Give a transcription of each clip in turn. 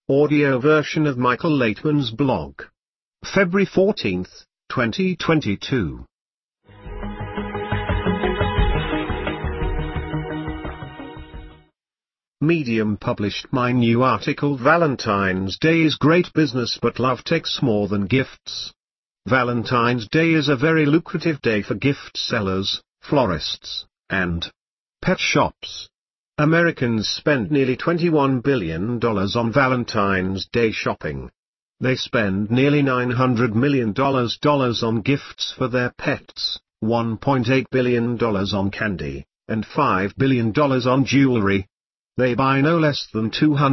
audio version of Michael Laitman's blog. February 14, 2022. Medium published my new article Valentine's Day is great business but love takes more than gifts. Valentine's Day is a very lucrative day for gift sellers, florists, and pet shops. Americans spend nearly $21 billion on Valentine's Day shopping. They spend nearly $900 million on gifts for their pets, $1.8 billion on candy, and $5 billion on jewelry. They buy no less than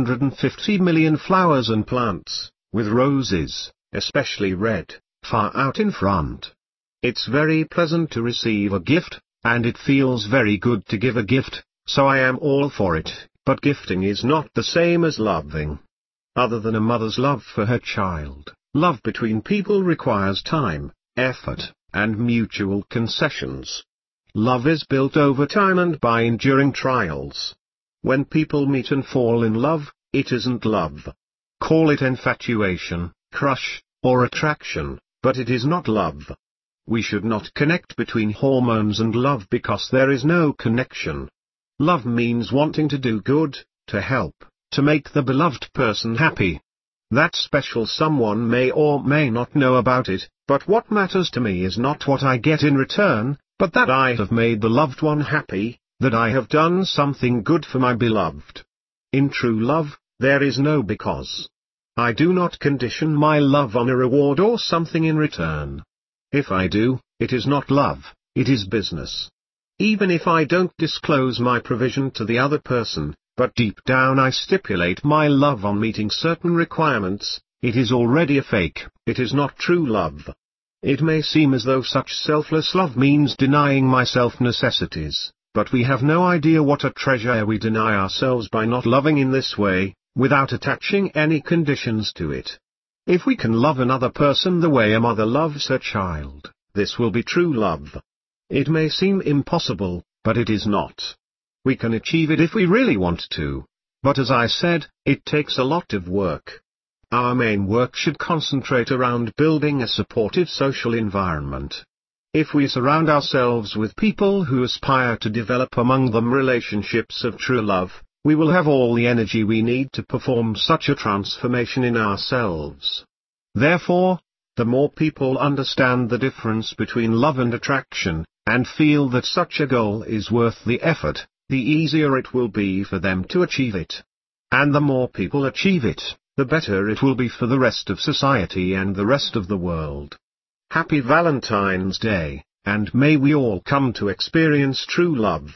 250 million flowers and plants, with roses, especially red, far out in front. It's very pleasant to receive a gift, and it feels very good to give a gift, so I am all for it, but gifting is not the same as loving. Other than a mother's love for her child, love between people requires time, effort, and mutual concessions. Love is built over time and by enduring trials. When people meet and fall in love, it isn't love. Call it infatuation, crush, or attraction, but it is not love. We should not connect between hormones and love because there is no connection. Love means wanting to do good, to help, to make the beloved person happy. That special someone may or may not know about it, but what matters to me is not what I get in return, but that I have made the loved one happy, that I have done something good for my beloved. In true love, there is no because. I do not condition my love on a reward or something in return. If I do, it is not love, it is business. Even if I don't disclose my provision to the other person, but deep down I stipulate my love on meeting certain requirements, it is already a fake, it is not true love. It may seem as though such selfless love means denying myself necessities, but we have no idea what a treasure we deny ourselves by not loving in this way, without attaching any conditions to it. If we can love another person the way a mother loves her child, this will be true love. It may seem impossible, but it is not. We can achieve it if we really want to. But as I said, it takes a lot of work. Our main work should concentrate around building a supportive social environment. If we surround ourselves with people who aspire to develop among them relationships of true love, we will have all the energy we need to perform such a transformation in ourselves. Therefore, the more people understand the difference between love and attraction, and feel that such a goal is worth the effort, the easier it will be for them to achieve it. And the more people achieve it, the better it will be for the rest of society and the rest of the world. Happy Valentine's Day, and may we all come to experience true love.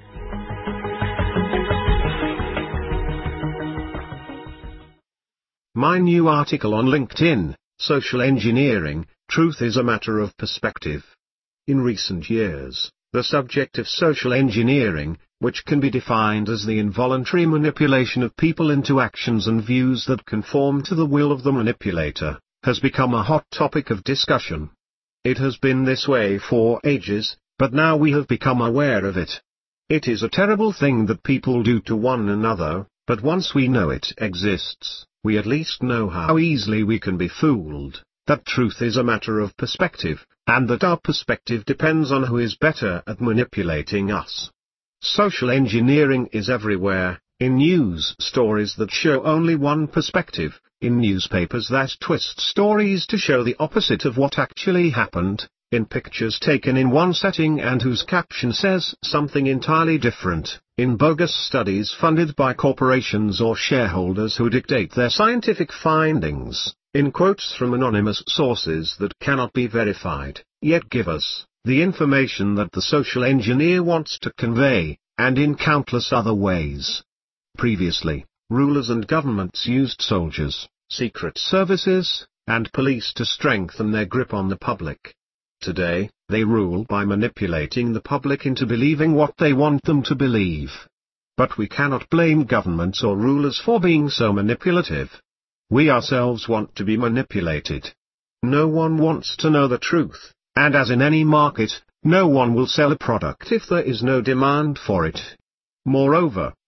My new article on LinkedIn, Social Engineering, Truth is a Matter of Perspective. In recent years, the subject of social engineering, which can be defined as the involuntary manipulation of people into actions and views that conform to the will of the manipulator, has become a hot topic of discussion. It has been this way for ages, but now we have become aware of it. It is a terrible thing that people do to one another, but once we know it exists, we at least know how easily we can be fooled, that truth is a matter of perspective, and that our perspective depends on who is better at manipulating us. Social engineering is everywhere, in news stories that show only one perspective, in newspapers that twist stories to show the opposite of what actually happened, in pictures taken in one setting and whose caption says something entirely different, in bogus studies funded by corporations or shareholders who dictate their scientific findings, in quotes from anonymous sources that cannot be verified, yet give us the information that the social engineer wants to convey, and in countless other ways. Previously, rulers and governments used soldiers, secret services, and police to strengthen their grip on the public. Today, they rule by manipulating the public into believing what they want them to believe. But we cannot blame governments or rulers for being so manipulative. We ourselves want to be manipulated. No one wants to know the truth, and as in any market, no one will sell a product if there is no demand for it. Moreover,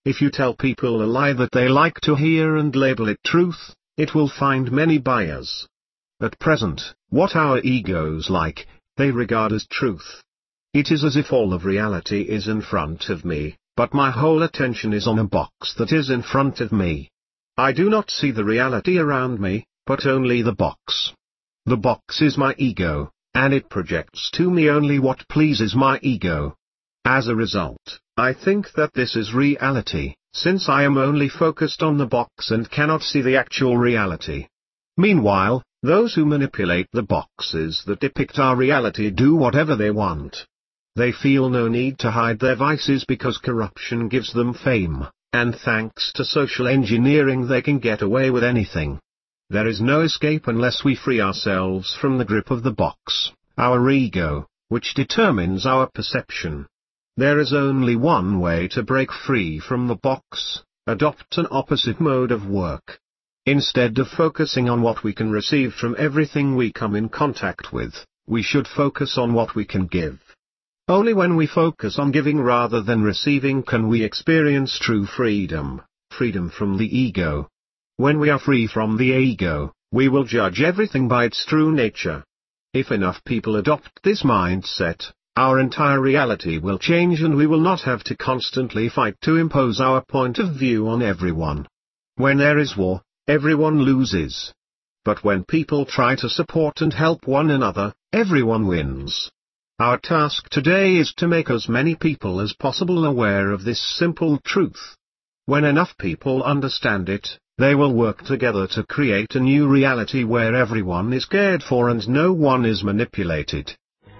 If you tell people a lie that they like to hear and label it truth, it will find many buyers. At present, what our egos like, they regard as truth. It is as if all of reality is in front of me, but my whole attention is on a box that is in front of me. I do not see the reality around me, but only the box. The box is my ego, and it projects to me only what pleases my ego. As a result, I think that this is reality, since I am only focused on the box and cannot see the actual reality. Meanwhile, those who manipulate the boxes that depict our reality do whatever they want. They feel no need to hide their vices because corruption gives them fame, and thanks to social engineering they can get away with anything. There is no escape unless we free ourselves from the grip of the box, our ego, which determines our perception. There is only one way to break free from the box: adopt an opposite mode of work. Instead of focusing on what we can receive from everything we come in contact with, we should focus on what we can give. Only when we focus on giving rather than receiving can we experience true freedom, freedom from the ego. When we are free from the ego, we will judge everything by its true nature. If enough people adopt this mindset, our entire reality will change and we will not have to constantly fight to impose our point of view on everyone. When there is war, everyone loses. But when people try to support and help one another, everyone wins. Our task today is to make as many people as possible aware of this simple truth. When enough people understand it, they will work together to create a new reality where everyone is cared for and no one is manipulated.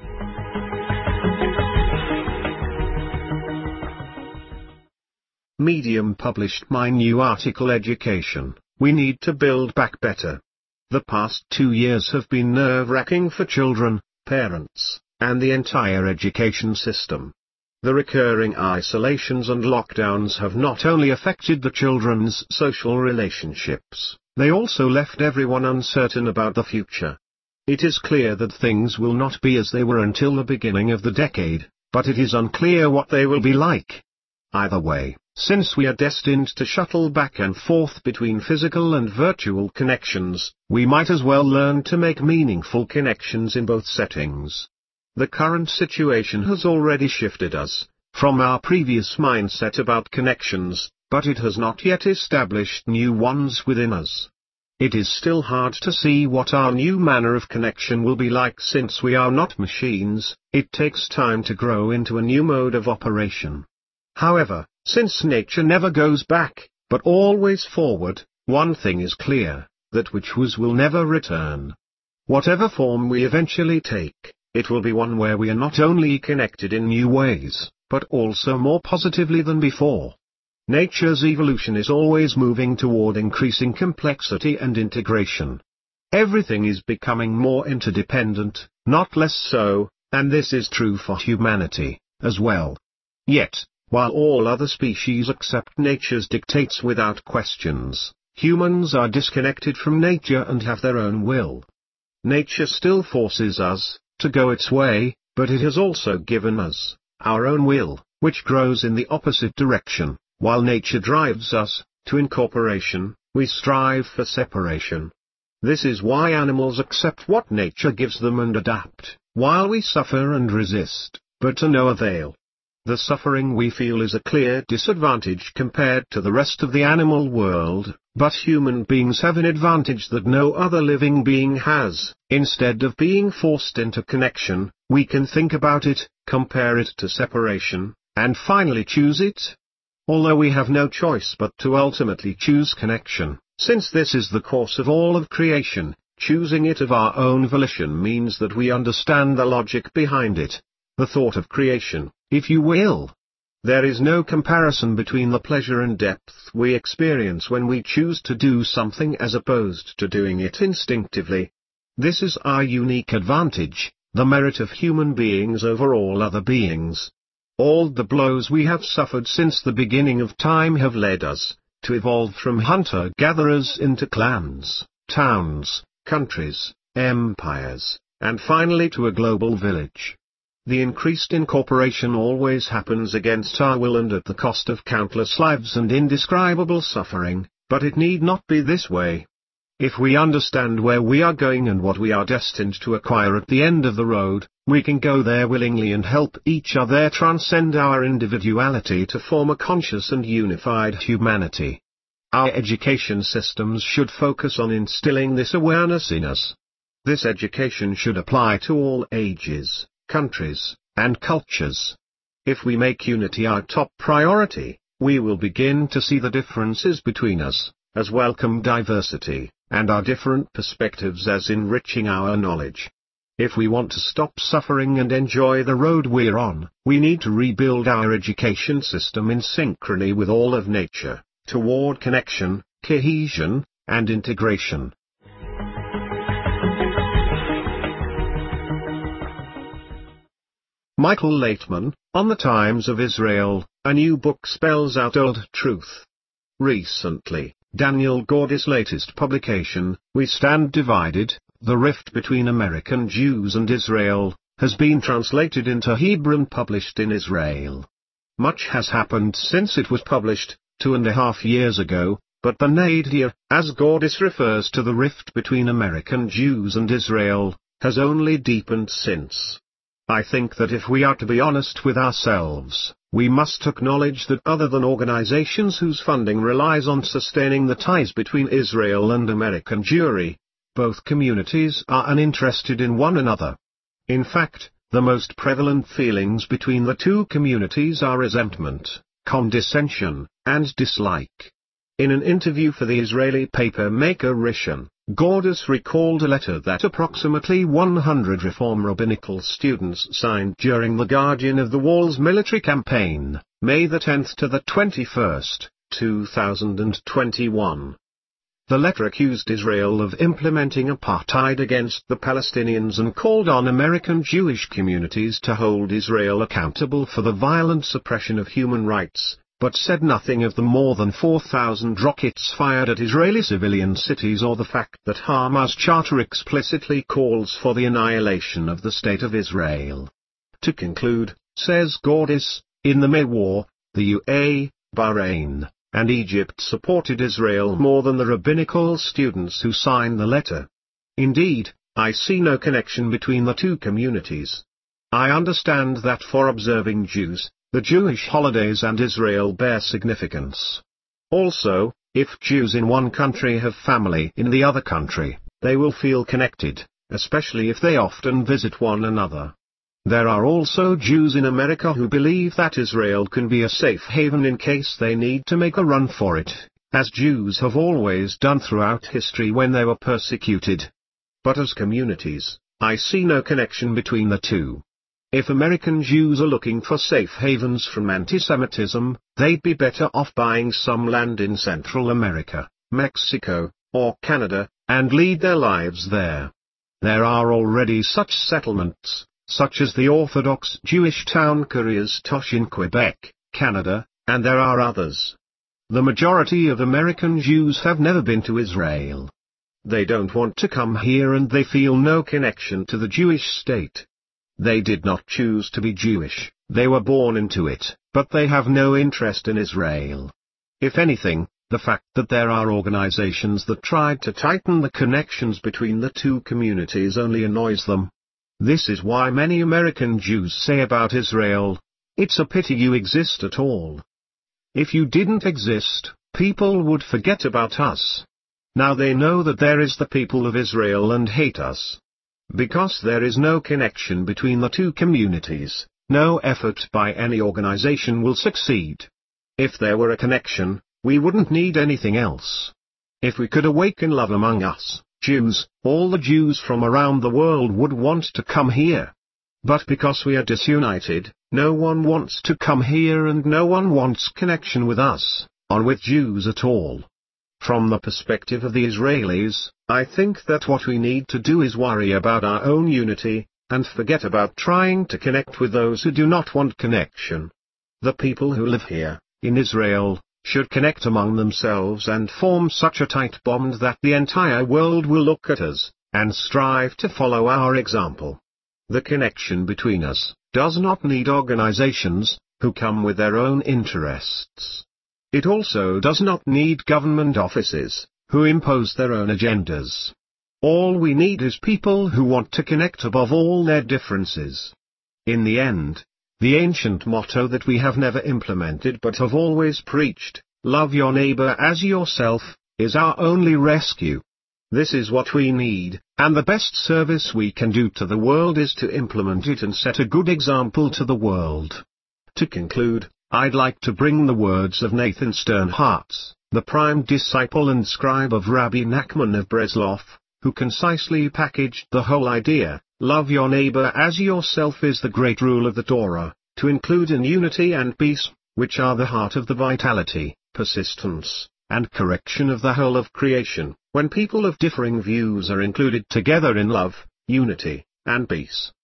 Medium published my new article Education, We Need to Build Back Better. The past 2 years have been nerve-wracking for children, parents, and the entire education system. The recurring isolations and lockdowns have not only affected the children's social relationships, they also left everyone uncertain about the future. It is clear that things will not be as they were until the beginning of the decade, but it is unclear what they will be like. Either way, since we are destined to shuttle back and forth between physical and virtual connections, we might as well learn to make meaningful connections in both settings. The current situation has already shifted us from our previous mindset about connections, but it has not yet established new ones within us. It is still hard to see what our new manner of connection will be like since we are not machines. It takes time to grow into a new mode of operation. However, since nature never goes back, but always forward, one thing is clear: that which was will never return. Whatever form we eventually take, it will be one where we are not only connected in new ways, but also more positively than before. Nature's evolution is always moving toward increasing complexity and integration. Everything is becoming more interdependent, not less so, and this is true for humanity, as well. Yet, while all other species accept nature's dictates without questions, humans are disconnected from nature and have their own will. Nature still forces us to go its way, but it has also given us our own will, which grows in the opposite direction. While nature drives us to incorporation, we strive for separation. This is why animals accept what nature gives them and adapt, while we suffer and resist, but to no avail. The suffering we feel is a clear disadvantage compared to the rest of the animal world, but human beings have an advantage that no other living being has. Instead of being forced into connection, we can think about it, compare it to separation, and finally choose it. Although we have no choice but to ultimately choose connection, since this is the course of all of creation, choosing it of our own volition means that we understand the logic behind it, the thought of creation, if you will. There is no comparison between the pleasure and depth we experience when we choose to do something as opposed to doing it instinctively. This is our unique advantage, the merit of human beings over all other beings. All the blows we have suffered since the beginning of time have led us to evolve from hunter-gatherers into clans, towns, countries, empires, and finally to a global village. The increased incorporation always happens against our will and at the cost of countless lives and indescribable suffering, but it need not be this way. If we understand where we are going and what we are destined to acquire at the end of the road, we can go there willingly and help each other transcend our individuality to form a conscious and unified humanity. Our education systems should focus on instilling this awareness in us. This education should apply to all ages, countries, and cultures. If we make unity our top priority, we will begin to see the differences between us, as welcome diversity, and our different perspectives as enriching our knowledge. If we want to stop suffering and enjoy the road we're on, we need to rebuild our education system in synchrony with all of nature, toward connection, cohesion, and integration. Michael Laitman, On the Times of Israel, a new book spells out old truth. Recently, Daniel Gordis' latest publication, We Stand Divided, The Rift Between American Jews and Israel, has been translated into Hebrew and published in Israel. Much has happened since it was published, 2.5 years ago, but the nadir, as Gordis refers to the rift between American Jews and Israel, has only deepened since. I think that if we are to be honest with ourselves, we must acknowledge that other than organizations whose funding relies on sustaining the ties between Israel and American Jewry, both communities are uninterested in one another. In fact, the most prevalent feelings between the two communities are resentment, condescension, and dislike. In an interview for the Israeli paper Maker Rishon, Gordis recalled a letter that approximately 100 Reform rabbinical students signed during the Guardian of the Wall's military campaign, May 10 to the 21st, 2021. The letter accused Israel of implementing apartheid against the Palestinians and called on American Jewish communities to hold Israel accountable for the violent suppression of human rights, but said nothing of the more than 4,000 rockets fired at Israeli civilian cities or the fact that Hamas charter explicitly calls for the annihilation of the State of Israel. To conclude, says Gordis, in the May War, the UAE, Bahrain, and Egypt supported Israel more than the rabbinical students who signed the letter. Indeed, I see no connection between the two communities. I understand that for observing Jews, the Jewish holidays and Israel bear significance. Also, if Jews in one country have family in the other country, they will feel connected, especially if they often visit one another. There are also Jews in America who believe that Israel can be a safe haven in case they need to make a run for it, as Jews have always done throughout history when they were persecuted. But as communities, I see no connection between the two. If American Jews are looking for safe havens from anti-Semitism, they'd be better off buying some land in Central America, Mexico, or Canada, and lead their lives there. There are already such settlements, such as the Orthodox Jewish town Courrières-Touche in Quebec, Canada, and there are others. The majority of American Jews have never been to Israel. They don't want to come here and they feel no connection to the Jewish state. They did not choose to be Jewish, they were born into it, but they have no interest in Israel. If anything, the fact that there are organizations that tried to tighten the connections between the two communities only annoys them. This is why many American Jews say about Israel, "It's a pity you exist at all. If you didn't exist, people would forget about us. Now they know that there is the people of Israel and hate us. Because there is no connection between the two communities, no effort by any organization will succeed. If there were a connection, we wouldn't need anything else. If we could awaken love among us, Jews, all the Jews from around the world would want to come here. But because we are disunited, no one wants to come here and no one wants connection with us, or with Jews at all. From the perspective of the Israelis, I think that what we need to do is worry about our own unity, and forget about trying to connect with those who do not want connection. The people who live here, in Israel, should connect among themselves and form such a tight bond that the entire world will look at us, and strive to follow our example. The connection between us does not need organizations, who come with their own interests. It also does not need government offices, who impose their own agendas. All we need is people who want to connect above all their differences. In the end, the ancient motto that we have never implemented but have always preached, love your neighbor as yourself, is our only rescue. This is what we need, and the best service we can do to the world is to implement it and set a good example to the world. To conclude, I'd like to bring the words of Nathan Sternhartz, the prime disciple and scribe of Rabbi Nachman of Breslov, who concisely packaged the whole idea, love your neighbor as yourself is the great rule of the Torah, to include in unity and peace, which are the heart of the vitality, persistence, and correction of the whole of creation, when people of differing views are included together in love, unity, and peace.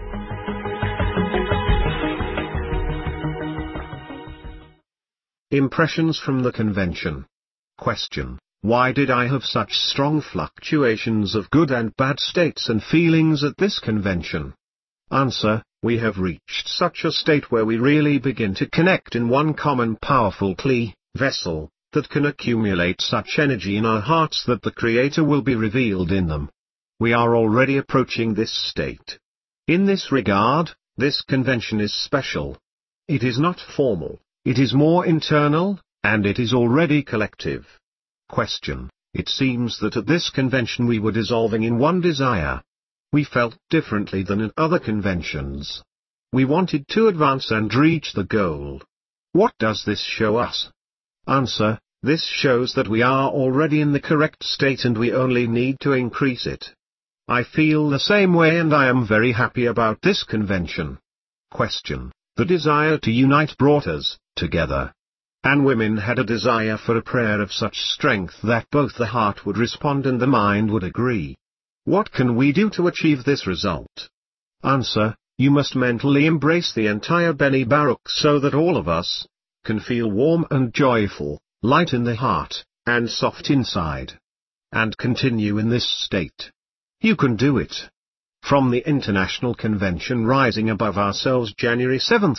Impressions from the convention. Question: why did I have such strong fluctuations of good and bad states and feelings at this convention? Answer: we have reached such a state where we really begin to connect in one common powerful kli, vessel, that can accumulate such energy in our hearts that the Creator will be revealed in them. We are already approaching this state. In this regard, this convention is special. It is not formal, it is more internal, and it is already collective. Question: it seems that at this convention we were dissolving in one desire. We felt differently than at other conventions. We wanted to advance and reach the goal. What does this show us? Answer: this shows that we are already in the correct state and we only need to increase it. I feel the same way and I am very happy about this convention. Question: the desire to unite brought us together. And women had a desire for a prayer of such strength that both the heart would respond and the mind would agree. What can we do to achieve this result? Answer: you must mentally embrace the entire Bnei Baruch so that all of us can feel warm and joyful, light in the heart, and soft inside. And continue in this state. You can do it. From the International Convention Rising Above Ourselves, January 7,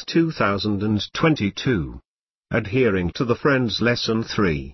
2022. Adhering to the Friends Lesson 3.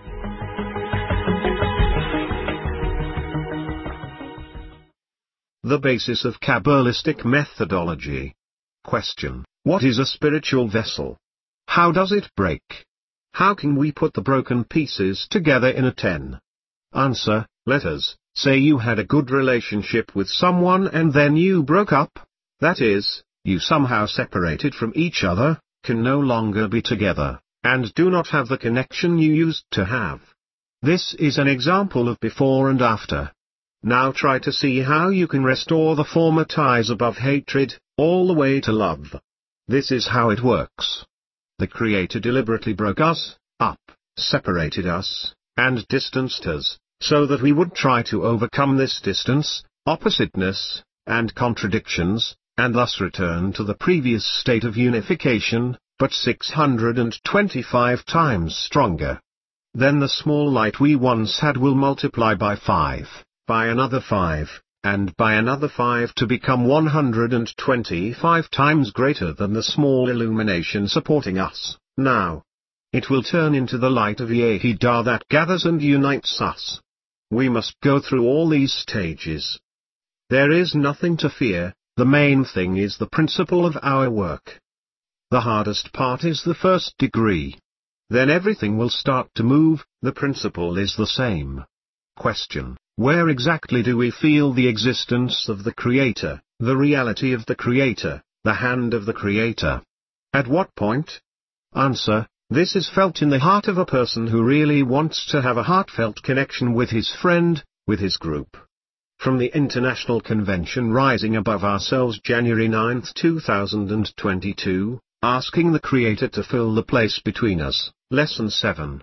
The basis of Kabbalistic methodology. Question: what is a spiritual vessel? How does it break? How can we put the broken pieces together in a 10? Answer: let us say you had a good relationship with someone and then you broke up. That is, you somehow separated from each other, can no longer be together, and do not have the connection you used to have. This is an example of before and after. Now try to see how you can restore the former ties above hatred, all the way to love. This is how it works. The Creator deliberately broke us up, separated us, and distanced us, so that we would try to overcome this distance, oppositeness, and contradictions, and thus return to the previous state of unification, but 625 times stronger. Then the small light we once had will multiply by 5, by another 5, and by another 5 to become 125 times greater than the small illumination supporting us now. It will turn into the light of Yehidah that gathers and unites us. We must go through all these stages. There is nothing to fear, the main thing is the principle of our work. The hardest part is the first degree. Then everything will start to move, the principle is the same. Question: where exactly do we feel the existence of the Creator, the reality of the Creator, the hand of the Creator? At what point? Answer: this is felt in the heart of a person who really wants to have a heartfelt connection with his friend, with his group. From the International Convention Rising Above Ourselves, January 9, 2022, asking the Creator to fill the place between us, Lesson 7.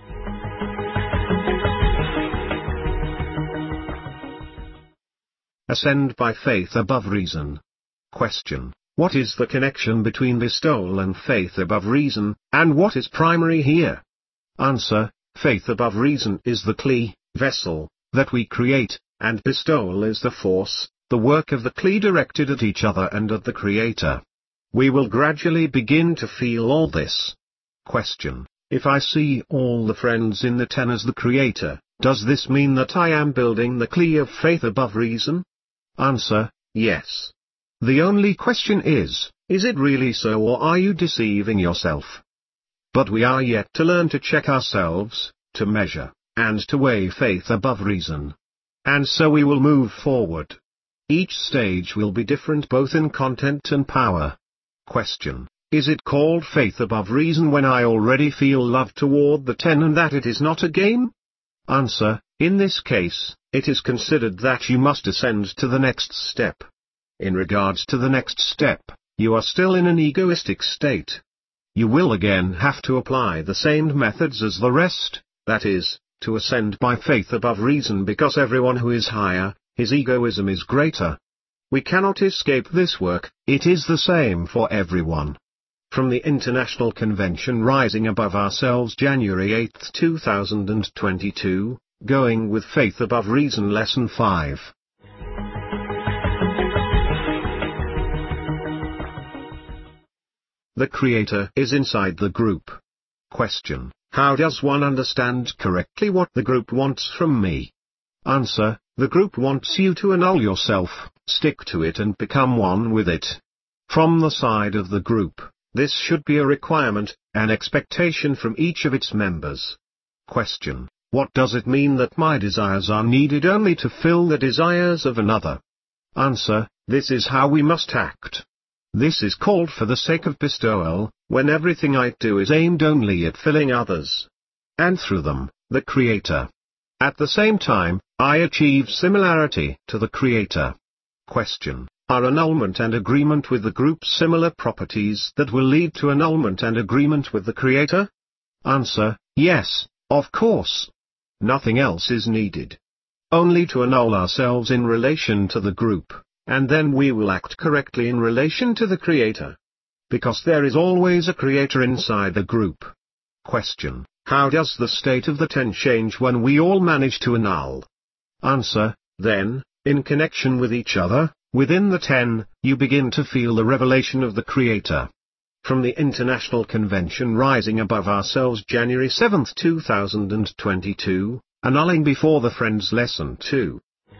Ascend by faith above reason. Question: what is the connection between bestowal and faith above reason, and what is primary here? Answer: faith above reason is the kli, vessel, that we create, and bestowal is the force, the work of the Kli directed at each other and at the Creator. We will gradually begin to feel all this. Question: if I see all the friends in the ten as the Creator, does this mean that I am building the Kli of faith above reason? Answer: yes. The only question is it really so, or are you deceiving yourself? But we are yet to learn to check ourselves, to measure, and to weigh faith above reason. And so we will move forward. Each stage will be different both in content and power. Question: is it called faith above reason when I already feel love toward the ten and that it is not a game? Answer: in this case, it is considered that you must ascend to the next step. In regards to the next step, you are still in an egoistic state. You will again have to apply the same methods as the rest, that is, to ascend by faith above reason, because everyone who is higher, his egoism is greater. We cannot escape this work, it is the same for everyone. From the International Convention Rising Above Ourselves, January 8, 2022, Going with Faith Above Reason Lesson 5. The Creator is inside the group. Question: how does one understand correctly what the group wants from me? Answer: the group wants you to annul yourself, stick to it and become one with it. From the side of the group, this should be a requirement, an expectation from each of its members. Question: what does it mean that my desires are needed only to fill the desires of another? Answer: this is how we must act. This is called for the sake of bestowal, when everything I do is aimed only at filling others. And through them, the Creator. At the same time, I achieve similarity to the Creator. Question: are annulment and agreement with the group similar properties that will lead to annulment and agreement with the Creator? Answer: yes, of course. Nothing else is needed. Only to annul ourselves in relation to the group, and then we will act correctly in relation to the Creator. Because there is always a Creator inside the group. Question: how does the state of the ten change when we all manage to annul? Answer: then, in connection with each other, within the ten, you begin to feel the revelation of the Creator. From the International Convention Rising Above Ourselves, January 7, 2022, Annulling Before the Friends Lesson 2.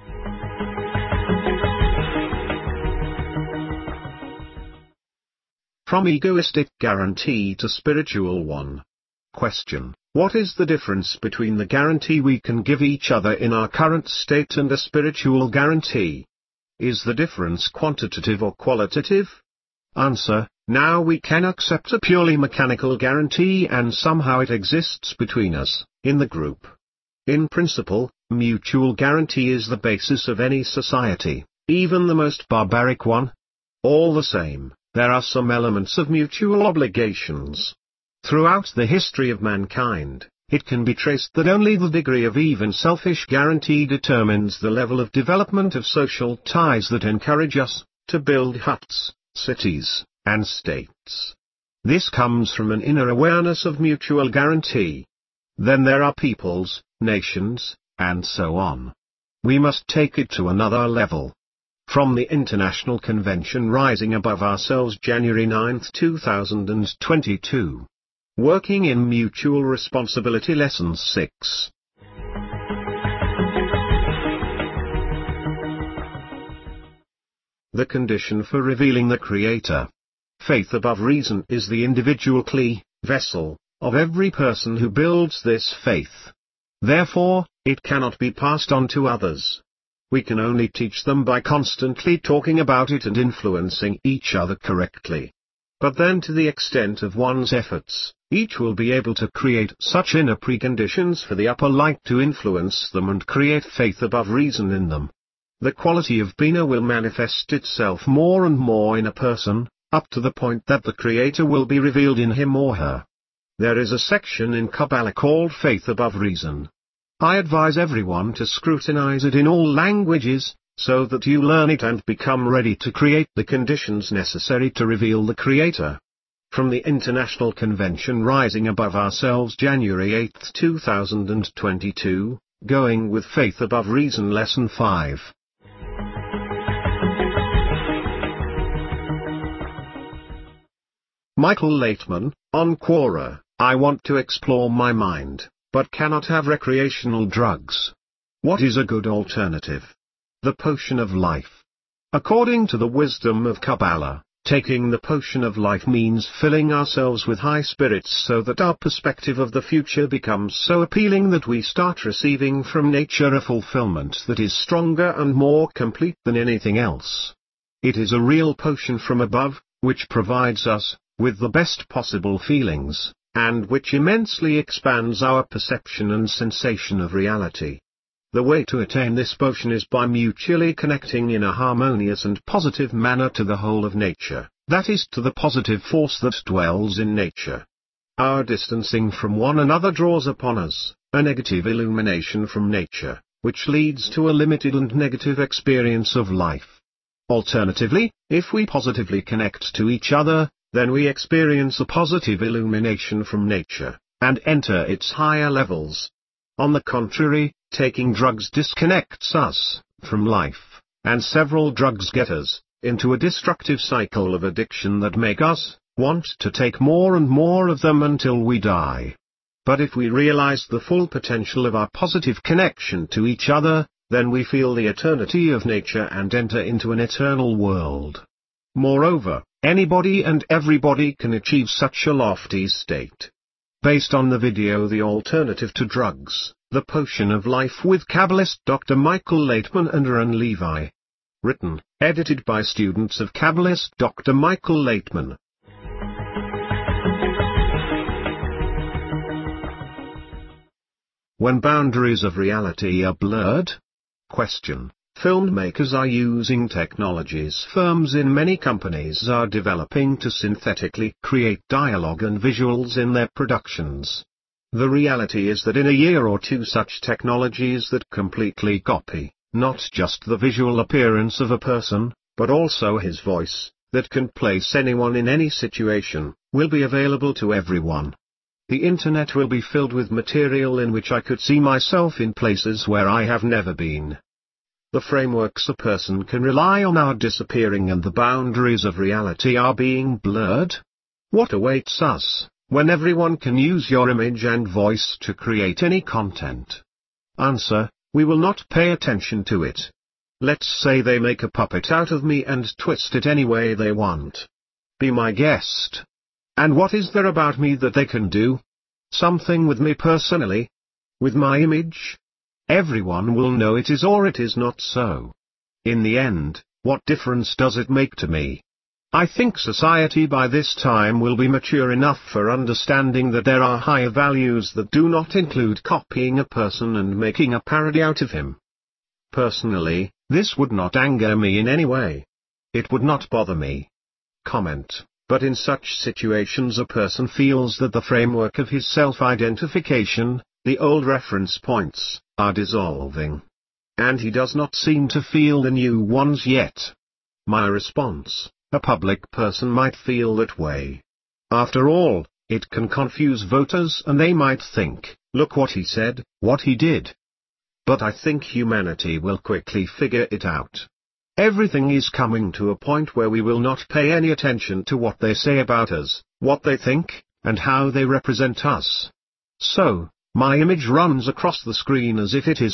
From egoistic guarantee to spiritual one. Question: what is the difference between the guarantee we can give each other in our current state and a spiritual guarantee? Is the difference quantitative or qualitative? Answer: now we can accept a purely mechanical guarantee and somehow it exists between us, in the group. In principle, mutual guarantee is the basis of any society, even the most barbaric one. All the same, there are some elements of mutual obligations. Throughout the history of mankind, it can be traced that only the degree of even selfish guarantee determines the level of development of social ties that encourage us to build huts, cities, and states. This comes from an inner awareness of mutual guarantee. Then there are peoples, nations, and so on. We must take it to another level. From the International Convention Rising Above Ourselves, January 9, 2022. Working in Mutual Responsibility Lesson 6. The condition for revealing the Creator. Faith above reason is the individual Kli, vessel, of every person who builds this faith. Therefore, it cannot be passed on to others. We can only teach them by constantly talking about it and influencing each other correctly. But then to the extent of one's efforts, each will be able to create such inner preconditions for the upper light to influence them and create faith above reason in them. The quality of Bina will manifest itself more and more in a person, up to the point that the Creator will be revealed in him or her. There is a section in Kabbalah called Faith Above Reason. I advise everyone to scrutinize it in all languages, so that you learn it and become ready to create the conditions necessary to reveal the Creator. From the International Convention Rising Above Ourselves, January 8, 2022, Going with Faith Above Reason Lesson 5. Michael Laitman, on Quora, I want to explore my mind, but cannot have recreational drugs. What is a good alternative? The potion of life. According to the wisdom of Kabbalah, taking the potion of life means filling ourselves with high spirits so that our perspective of the future becomes so appealing that we start receiving from nature a fulfillment that is stronger and more complete than anything else. It is a real potion from above, which provides us with the best possible feelings, and which immensely expands our perception and sensation of reality. The way to attain this potion is by mutually connecting in a harmonious and positive manner to the whole of nature, that is to the positive force that dwells in nature. Our distancing from one another draws upon us a negative illumination from nature, which leads to a limited and negative experience of life. Alternatively, if we positively connect to each other, then we experience a positive illumination from nature, and enter its higher levels. On the contrary, taking drugs disconnects us from life, and several drugs get us into a destructive cycle of addiction that make us want to take more and more of them until we die. But if we realize the full potential of our positive connection to each other, then we feel the eternity of nature and enter into an eternal world. Moreover, anybody and everybody can achieve such a lofty state. Based on the video The Alternative to Drugs, The Potion of Life with Kabbalist Dr. Michael Laitman and Aaron Levi. Written, edited by students of Kabbalist Dr. Michael Laitman. When boundaries of reality are blurred? Question. Filmmakers are using technologies firms in many companies are developing to synthetically create dialogue and visuals in their productions. The reality is that in a year or two such technologies that completely copy, not just the visual appearance of a person, but also his voice, that can place anyone in any situation, will be available to everyone. The internet will be filled with material in which I could see myself in places where I have never been. The frameworks a person can rely on are disappearing and the boundaries of reality are being blurred. What awaits us, when everyone can use your image and voice to create any content? Answer: we will not pay attention to it. Let's say they make a puppet out of me and twist it any way they want. Be my guest. And what is there about me that they can do? Something with me personally? With my image? Everyone will know it is or it is not so. In the end, what difference does it make to me? I think society by this time will be mature enough for understanding that there are higher values that do not include copying a person and making a parody out of him. Personally, this would not anger me in any way. It would not bother me. Comment. But in such situations a person feels that the framework of his self-identification, the old reference points, are dissolving. And he does not seem to feel the new ones yet. My response: a public person might feel that way. After all, it can confuse voters and they might think, look what he said, what he did. But I think humanity will quickly figure it out. Everything is coming to a point where we will not pay any attention to what they say about us, what they think, and how they represent us. So, my image runs across the screen as if it is a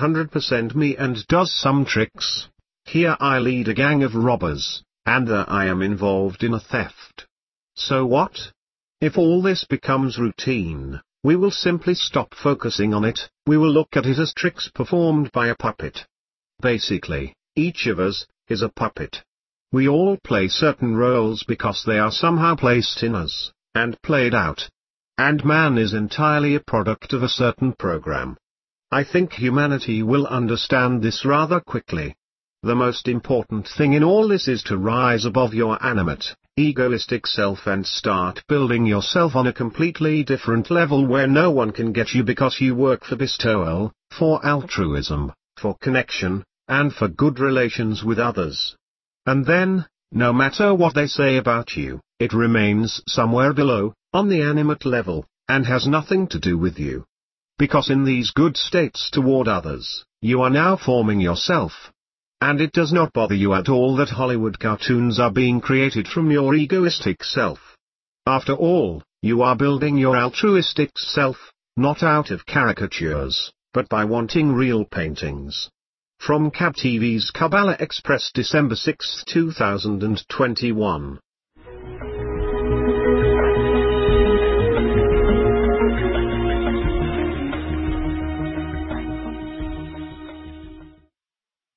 100% me and does some tricks. Here I lead a gang of robbers, and there I am involved in a theft. So what? If all this becomes routine, we will simply stop focusing on it, we will look at it as tricks performed by a puppet. Basically, each of us is a puppet. We all play certain roles because they are somehow placed in us, and played out. And man is entirely a product of a certain program. I think humanity will understand this rather quickly. The most important thing in all this is to rise above your animate, egoistic self and start building yourself on a completely different level where no one can get you because you work for bestowal, for altruism, for connection, and for good relations with others. And then, no matter what they say about you, it remains somewhere below, on the animate level, and has nothing to do with you. Because in these good states toward others, you are now forming yourself. And it does not bother you at all that Hollywood cartoons are being created from your egoistic self. After all, you are building your altruistic self, not out of caricatures, but by wanting real paintings. From Cab TV's Kabbalah Express, December 6, 2021.